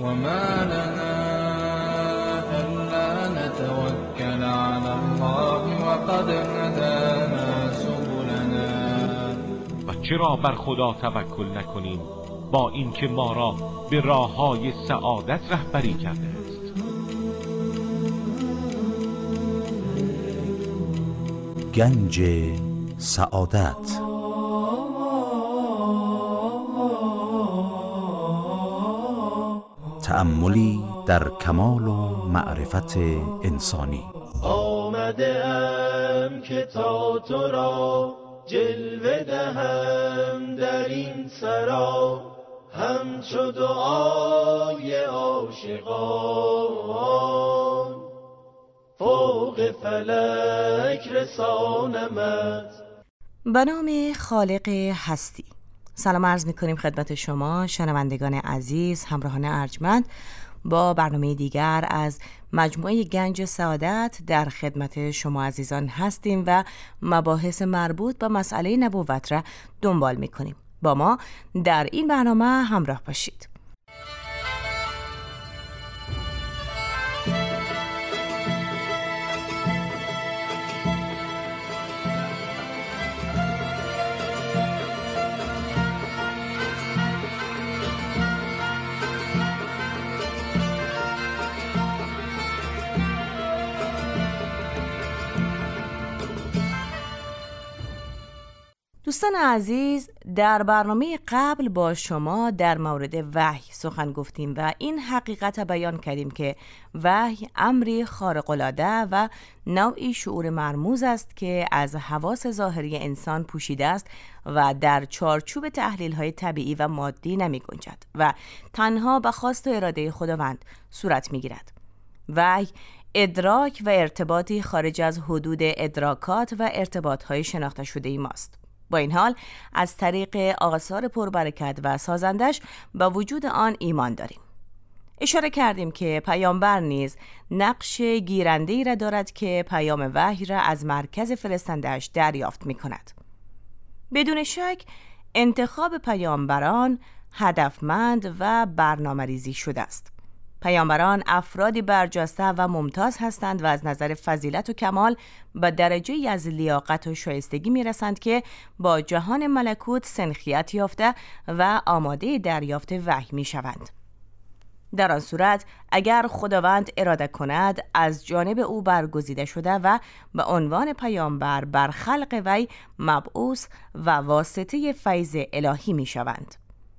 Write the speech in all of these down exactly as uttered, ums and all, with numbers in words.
وما لنا ألا نتوكل على الله وقد هدانا سبلنا. و چرا بر خدا توکل نکنیم با اینکه ما را به راه‌های سعادت رهبری کرده است. گنج سعادت. تأملی در کمال و معرفت انسانی. آمده ام که تا تو را جلوه دهم در این سرا، همچو دعای عاشقان فوق فلک رسانمت. به نام خالق هستی. سلام عرض می‌کنیم خدمت شما شنوندگان عزیز، همراهان ارجمند، با برنامه دیگر از مجموعه گنج سعادت در خدمت شما عزیزان هستیم و مباحث مربوط به مسئله نبوت را دنبال می‌کنیم. با ما در این برنامه همراه باشید. دوستان عزیز، در برنامه قبل با شما در مورد وحی سخن گفتیم و این حقیقت بیان کردیم که وحی امری خارق‌العاده و نوعی شعور مرموز است که از حواس ظاهری انسان پوشیده است و در چارچوب تحلیل‌های طبیعی و مادی نمی گنجد و تنها به خواست و اراده خداوند صورت می گیرد. وحی ادراک و ارتباطی خارج از حدود ادراکات و ارتباط‌های شناخته شده ماست. با این حال از طریق آثار پربرکت و سازندش به وجود آن ایمان داریم. اشاره کردیم که پیامبر نیز نقش گیرنده‌ای را دارد که پیام وحی را از مرکز فرستنده‌اش دریافت می‌کند. بدون شک انتخاب پیامبران هدفمند و برنامه‌ریزی شده است. پیامبران افرادی برجسته و ممتاز هستند و از نظر فضیلت و کمال به درجه‌ای از لیاقت و شایستگی می‌رسند که با جهان ملکوت سنخیت یافته و آماده دریافت وحی می‌شوند. در آن صورت اگر خداوند اراده کند از جانب او برگزیده شده و به عنوان پیامبر بر خلق وی مبعوث و واسطه فیض الهی می‌شوند.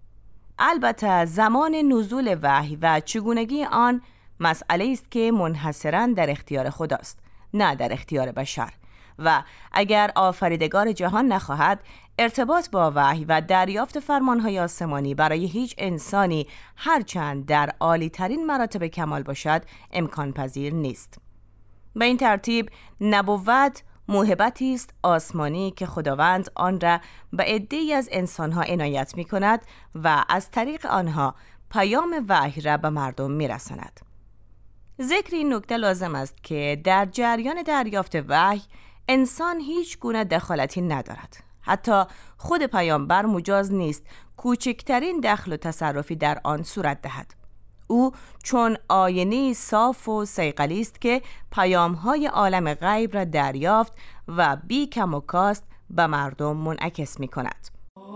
البته زمان نزول وحی و چگونگی آن مسئله است که منحصراً در اختیار خداست، نه در اختیار بشر، و اگر آفریدگار جهان نخواهد ارتباط با وحی و دریافت فرمانهای آسمانی برای هیچ انسانی هرچند در عالی ترین مراتب کمال باشد امکان پذیر نیست. به این ترتیب نبوت موهبتی است آسمانی که خداوند آن را به عده‌ای از انسانها عنایت می کند و از طریق آنها پیام وحی را به مردم می رساند. ذکر این نکته لازم است که در جریان دریافت وحی انسان هیچ گونه دخالتی ندارد. حتی خود پیامبر مجاز نیست کوچکترین دخل و تصرفی در آن صورت دهد. او چون آینه صاف و صیقلی است که پیام‌های عالم غیب را دریافت و بی کم و کاست به مردم منعکس می‌کند.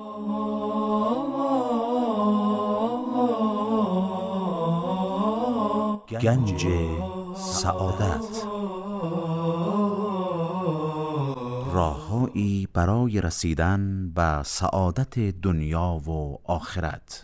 گنج سعادت. راه‌هایی برای رسیدن به سعادت دنیا و آخرت.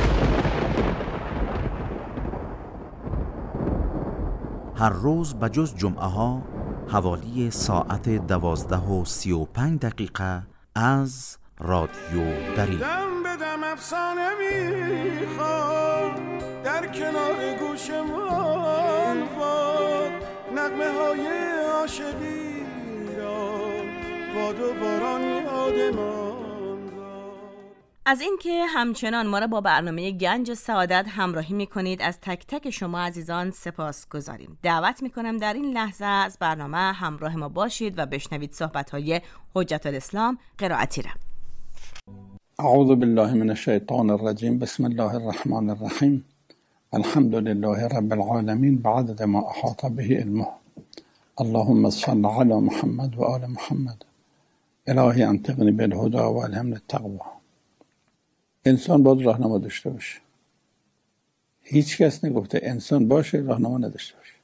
هر روز بجز جمعه ها حوالی ساعت دوازده و سی و پنج دقیقه از رادیو دری دم به دم افسانه میخواد در کنار گوشمان باد، نغمه های عاشقی را باد و باران یادمان. از اینکه همچنان ما را با برنامه گنج سعادت همراهی می‌کنید از تک تک شما عزیزان سپاس گذاریم. دعوت می‌کنم در این لحظه از برنامه همراه ما باشید و بشنوید صحبت‌های حجت الاسلام قرائتی را. اعوذ بالله من الشیطان الرجیم. بسم الله الرحمن الرحیم. الحمد لله رب العالمين بعدد ما احاط به علمه. اللهم صل على محمد و آل محمد. الهی انطقنی بالهدى و الهمنی التقوی. انسان باید راهنما داشته باشه. هیچ کس نگفته انسان باشه راهنما نداشته باشه.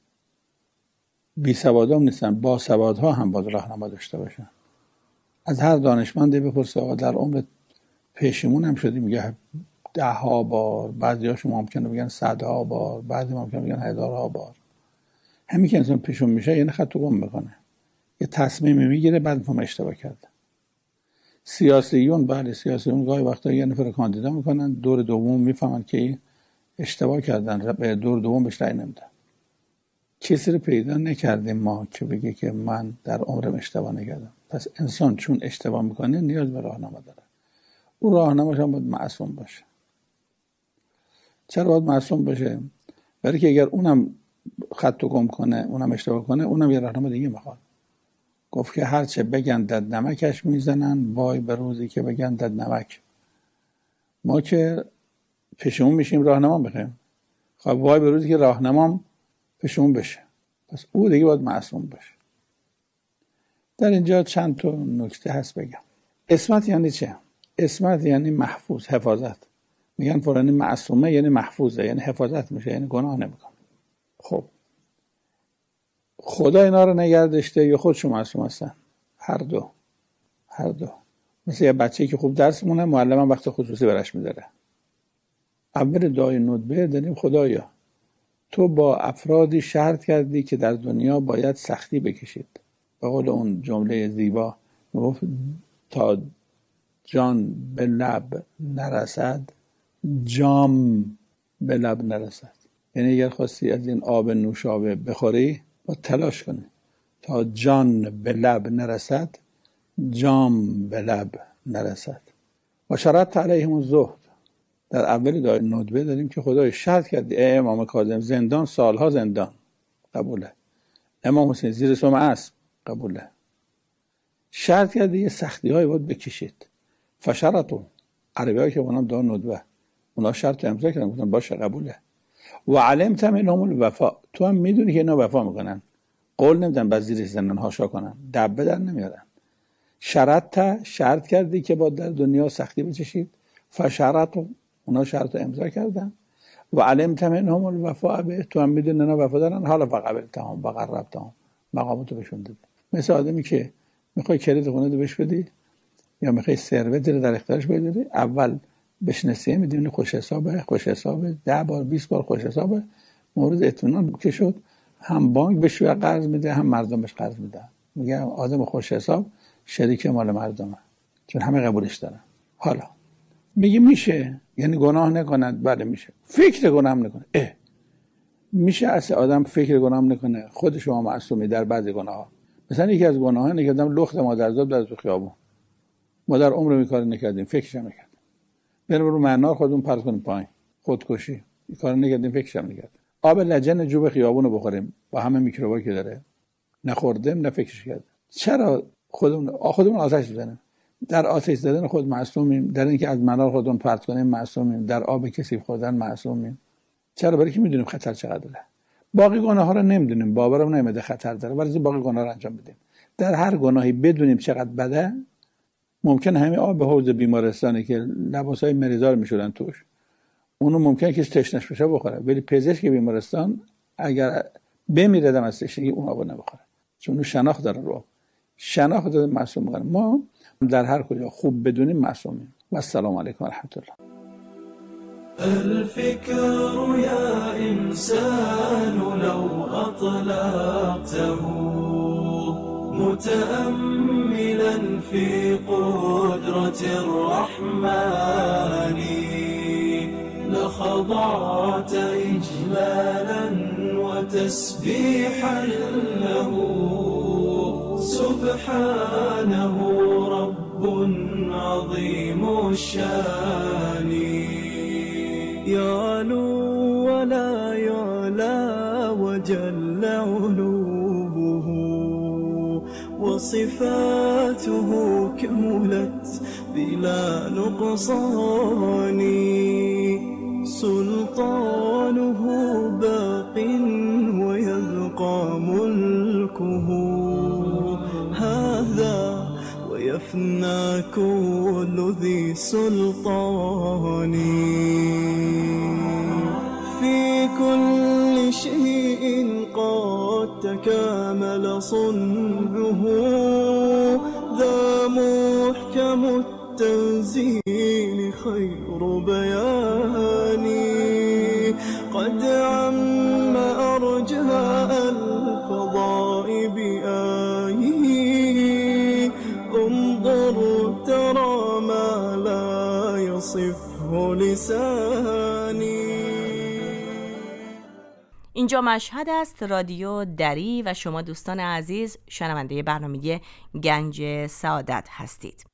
بی سوادام نیستن، با سوادها هم باید راهنما داشته باشن. از هر دانشمندی بپرسه آقا در عمر پیشمون هم شدی، میگه ده ها بار، بعضی هاشون ممکنه بگن صدها بار، بعضی ممکنه بگن هزارها بار. همین که انسان پیشون میشه یعنی خط گم میکنه، یه تصمیمی میگیره بعد هم اشتباه کرده. سیاسیون بله سیاسیون گاهی وقتا یه نفر کاندیدا میکنن، دور دوم میفهمن که اشتباه کردن، به دور دوم بهش رأی نمیدن. کسی رو پیدا نکردیم ما که بگه که من در عمرم اشتباه نکردم. پس انسان چون اشتباه میکنه نیاز به راهنما داره. اون راهنماش هم باید معصوم باشه. چرا باید معصوم باشه؟ برای که اگر اونم خط و گم کنه، اونم اشتباه کنه، اونم یه راهنما دیگه میخواد. گفت که هرچه بگندد نمکش میزنن، وای به روزی که بگندد نمک. ما که پیشمون میشیم راهنما بخوایم، خب وای به روزی که راهنمام پیشمون بشه. پس او دیگه باید معصوم باشه. در اینجا چند تا نکته هست بگم. عصمت یعنی چه؟ عصمت یعنی محفوظ، حفاظت. میگن فلانی معصومه یعنی محفوظه، یعنی حفاظت میشه، یعنی گناه نمیکنه. خب خدا اینا رو نگه داشته یا خودشون معصوم هستن؟ هر دو. هر دو. مثل یه بچه‌ای که خوب درس مونه، معلم وقت خصوصی برش میذاره. اول دعای ندبه داریم خدایا تو با افرادی شرط کردی که در دنیا باید سختی بکشید. به قول اون جمله زیبا میگفت تا جان به لب نرسد جام به لب نرسد. یعنی اگر خواستی از این آب نوشابه بخوری با تلاش کنی تا جان به لب نرسد جام به لب نرسد. و شرط علیهم الزهد. در اولی دعای ندبه داریم که خدای شرط کردی ای امام کاظم زندان سالها زندان قبوله، امام حسین زیر سم اسب قبوله، شرط کردی یه سختی های باید بکشید. فشرطو عربی هایی که اونم دعای ندبه اونا شرط امضا کردن گفتن باشه قبوله. و علمت منهم الوفا تو هم میدونی که اینا وفا میکنن، قول نمیدن بعد زیر زندان هاشا کنن، دبه در نمیارن. شرط شرط کردی که باید در دنیا سختی بچشید. فشرطو اونا شرط امضا کردن. و علمت منهم الوفا به تو هم میدونی اینا وفا دارن. حالا فقبلتهم و قربتهم مقامتو بهشون دادی. مثل آدمی که میخوای کلید خونه رو بهش بدی یا میخوای ثروت رو در اختیارش بذاری، اول بشناسیه میدونی خوش حسابه، خوش حسابه، ده بار بیست بار خوش حسابه، مورد اطمینان که شد هم بانک بهش قرض میده هم مردم بهش قرض میده. میگه آدم خوش حساب شریک مال مردمه چون همه قبولش دارن. حالا میگه میشه یعنی گناه نکند؟ بله میشه. فکر گناه نکنه؟ اه میشه اصلا آدم فکر گناه نکنه؟ خود شما معصومی در بعضی گناه ها. مثلا یکی از گناه ها اینه که آدم لخت مادرزاد در تو خیابون، ما در عمر می کار نکردیم، فکرش هم نکردیم، بریم رو منار خودمون پرت کنیم پایین، خودکشی، این کار نکردیم، فکرش هم نکردیم. آب لجن جوب خیابون رو بخوریم با همه میکروبایی که داره، نخوردیم نه فکرش کردیم. چرا خودمون خودمون آتش بزنیم؟ در آتش زدن خود معصومیم، در اینکه از منار خودمون پرت کنیم معصومیم، در آب کثیف خوردن معصومیم. چرا؟ برای که میدونیم خطر چقدره. باقی گناه ها رو نمیدونیم، باورم نمیده خطر داره، ولی باقی گناه رو انجام بدیم. در هر گناهی بدونیم چقدر بده. ممکن همین آب حوض بیمارستانی که لباسای مریضا رو میشورن توش، اونو ممکنه که تشنش بشه بخوره، ولی پزشک بیمارستان اگر بمیره دم از تشنگی اون آب نمیخوره، چون اون شناخت داره رو شناخت داره معصوم میکنه. ما در هر کجا خوب بدونیم معصومیم. و السلام علیکم و رحمت الله. الفكر يا إنسان لو أطلقته متأملا في قدرة الرحمن لخضعت إجلالا وتسبيحا له سبحانه رب عظيم الشان يعلو ولا يعلى وجل علوه وصفاته كملت بلا نقصان سلطانه باق ويبقى ملكه هذا ويفنى كل ذي سلطان في كل شيء قد تكامل صنعه ذا محكم التنزيل خير بيان قد عم أرجاء الفضاء بآيه انظر ترى ما لا يصفه لساني. اینجا مشهد است، رادیو دری و شما دوستان عزیز شنونده برنامه گنج سعادت هستید.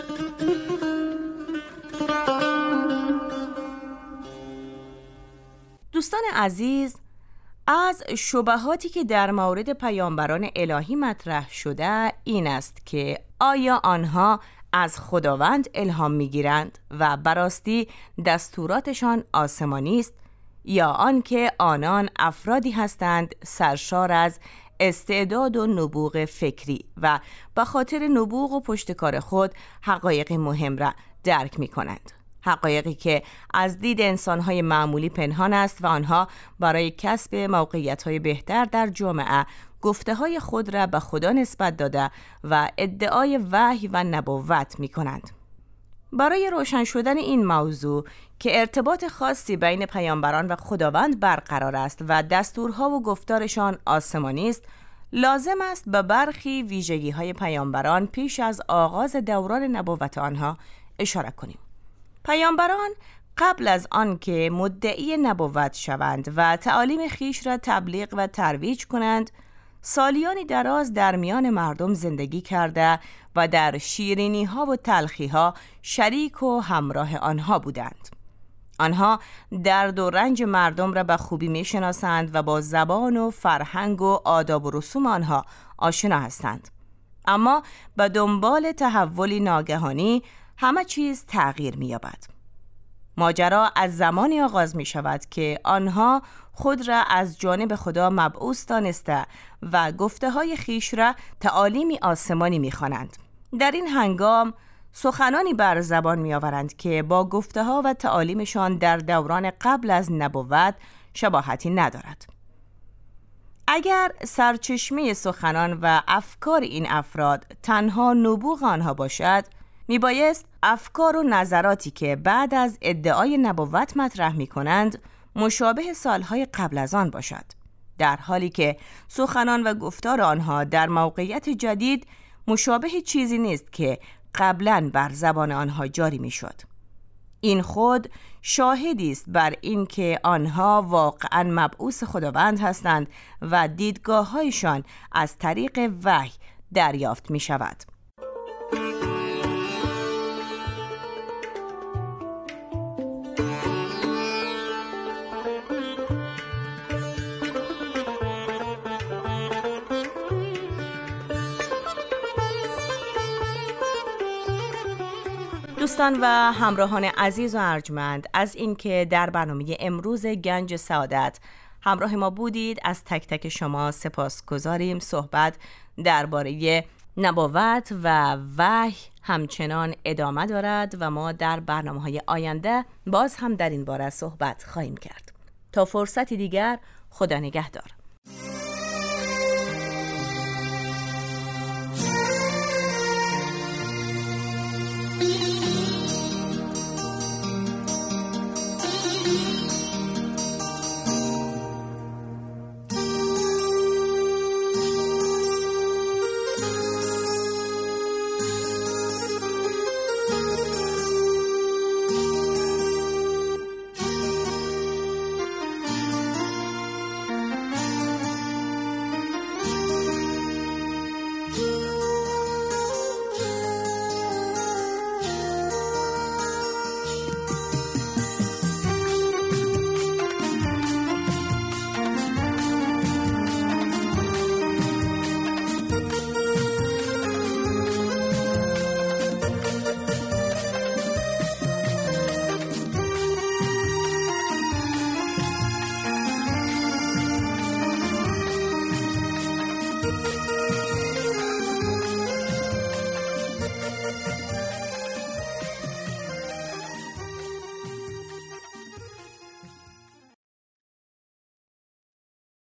دوستان عزیز، از شبهاتی که در مورد پیامبران الهی مطرح شده این است که آیا آنها از خداوند الهام میگیرند و براستی دستوراتشان آسمانی است یا آنکه آنان افرادی هستند سرشار از استعداد و نبوغ فکری و به خاطر نبوغ و پشتکار خود حقایق مهم را درک می کنند. حقایقی که از دید انسانهای معمولی پنهان است و آنها برای کسب موقعیت‌های بهتر در جامعه گفته‌های خود را به خدا نسبت داده و ادعای وحی و نبوت می کنند. برای روشن شدن این موضوع که ارتباط خاصی بین پیامبران و خداوند برقرار است و دستورها و گفتارشان آسمانی است، لازم است به برخی ویژگی‌های پیامبران پیش از آغاز دوران نبوت آنها اشاره کنیم. پیامبران قبل از آن که مدعی نبوت شوند و تعالیم خیش را تبلیغ و ترویج کنند، سالیانی دراز در میان مردم زندگی کرده و در شیرینی ها و تلخی ها شریک و همراه آنها بودند. آنها درد و رنج مردم را به خوبی می شناسند و با زبان و فرهنگ و آداب و رسوم آنها آشنا هستند. اما به دنبال تحولی ناگهانی همه چیز تغییر می یابد. ماجرا از زمانی آغاز می شود که آنها خود را از جانب خدا مبعوث دانسته و گفته های خیش را تعالیمی آسمانی می خوانند. در این هنگام سخنانی بر زبان می آورند که با گفته ها و تعالیمشان در دوران قبل از نبوت شباهتی ندارد. اگر سرچشمه سخنان و افکار این افراد تنها نبوغ آنها باشد، می بایست افکار و نظراتی که بعد از ادعای نبوت مطرح می کنند مشابه سالهای قبل از آن باشد، در حالی که سخنان و گفتار آنها در موقعیت جدید مشابه چیزی نیست که قبلاً بر زبان آنها جاری می شد. این خود شاهدی است بر این که آنها واقعاً مبعوث خداوند هستند و دیدگاه‌هایشان از طریق وحی دریافت می شود. دوستان و همراهان عزیز و ارجمند، از اینکه در برنامه امروز گنج سعادت همراه ما بودید از تک تک شما سپاسگزاریم. صحبت درباره نبوت و وحی همچنان ادامه دارد و ما در برنامه‌های آینده باز هم در این باره صحبت خواهیم کرد. تا فرصتی دیگر، خدا نگهدار. Thank you.